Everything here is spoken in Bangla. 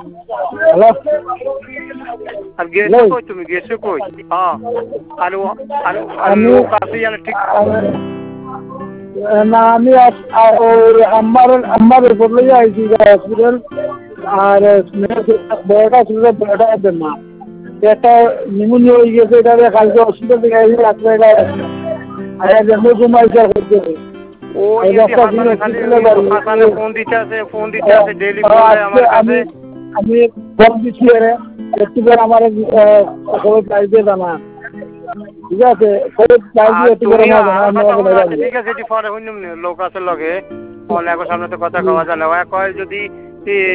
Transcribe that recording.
হ্যালো আর গেছো কই তুমি গেছো কই হ্যাঁ আর আমি লোক আছে জানে ঠিক না আমি আমার উপর লইয়া আইছি হসপিটাল আর বড়টা ছিল বড়টা আছে মা একটা নিমোনিয়া হয়ে গেছে এটা কালকে হসপিটাল থেকে আইছি রাত্রে আর জন্মে ঘুমাইছে করতে ও ইতি হাসানে খালি হাসানে ফোন দিতে আছে ডেইলি ফোন দেয় আমার কাছে আমি ফোন দিচ্ছি একটু করে আমার খবর চাইতে জানা ঠিক আছে খবর চাইছি একটু করে আমার জানা ঠিক আছে এটি পরে হইনি লোক আছে লগে অনেক সামনে তো কথা কওয়া যায় না কয় যদি